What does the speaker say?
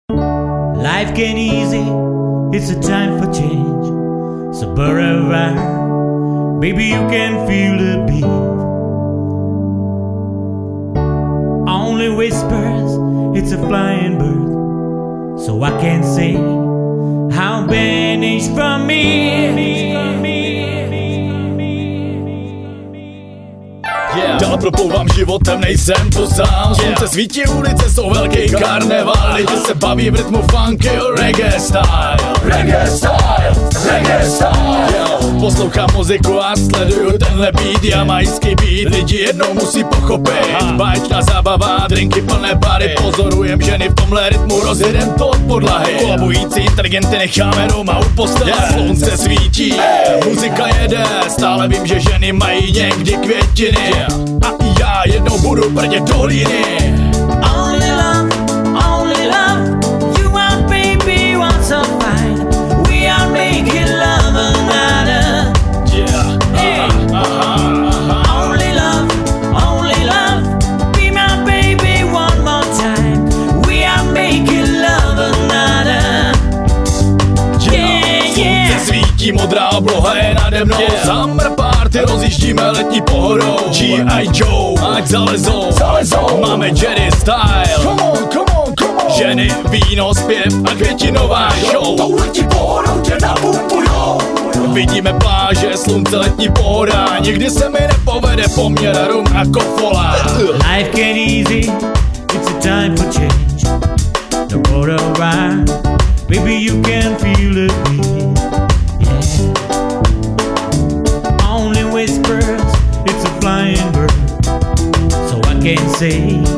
Life ain't easy, it's a time for change. So burn around, baby you can feel the beat. Only whispers, it's a flying bird. So I can say how banished from me. Dál proplouvám životem, nejsem tu sám. Slunce svítí, ulice jsou velký karneval. Lidi se baví v rytmu funky, reggae style. Reggae style, reggae style. Yo, poslouchám muziku a sleduju tenhle beat, jamajský beat. Lidi jednou musí pochopit, báječná zábava, drinky plné bary. Pozorujem ženy v tomhle rytmu, rozjedem to od podlahy. Kolabující inteligenty necháme doma u postele. Slunce svítí, muzika jede, stále vím, že ženy mají někdy květiny. A já jednou budu prdět do hlíny. Only love, you are baby one so fine. We are making love another. Only love, be my baby one more time. We are making love another. Slunce svítí, modrá obloha je nade mnou. Summer party, rozjíždíme letní pohodou. G.I. Joe, ať zalezou. Máme Jedi style. Come on. Ženy, víno, zpěv a květinová show. Tou letní pohodou tě napumpujou. Vidíme pláže, slunce, letní pohoda. Nikdy se mi nepovede poměr rum a kofola. Life ain't easy, it's a time for change. No go around, baby you can feel the beat. Only whispers, it's a flying bird. So I can say